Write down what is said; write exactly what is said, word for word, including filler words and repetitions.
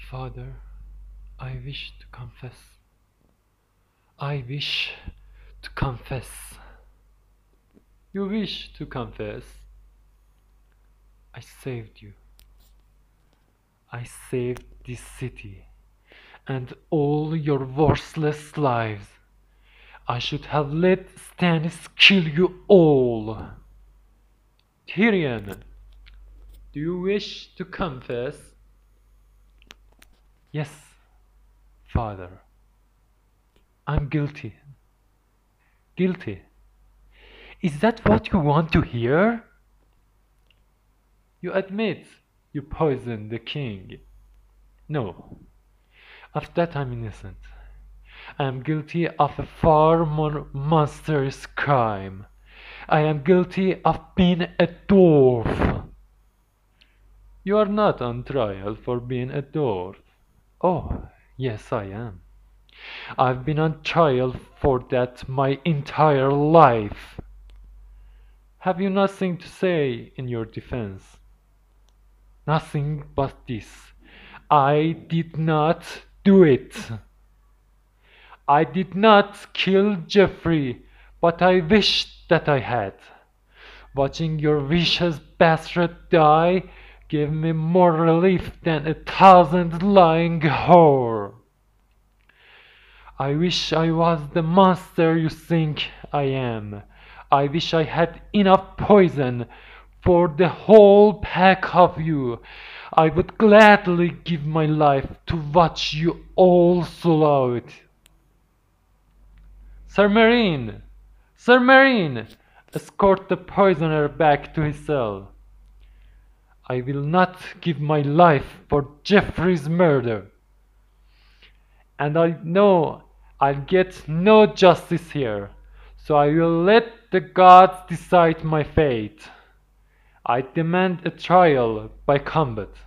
Father, I wish to confess. I wish to confess. You wish to confess? I saved you. I saved this city and all your worthless lives. I should have let Stannis kill you all. Tyrion, do you wish to confess? Yes, Father. I'm guilty. Guilty. Is that what you want to hear? You admit you poisoned the king. No, of that I'm innocent. I am guilty of a far more monstrous crime. I am guilty of being a dwarf. You are not on trial for being a dwarf. Oh, yes, I am. I've been on trial for that my entire life. Have you nothing to say in your defense? Nothing but this. I did not do it. I did not kill Joffrey, but I wished that I had. Watching your vicious bastard die gave me more relief than a thousand lying whore. I wish I was the monster you think I am. I wish I had enough poison for the whole pack of you. I would gladly give my life to watch you all swallow it. Sir Marine! Sir Marine! Escort the poisoner back to his cell. I will not give my life for Joffrey's murder. And I know I'll get no justice here, so I will let the gods decide my fate. I demand a trial by combat.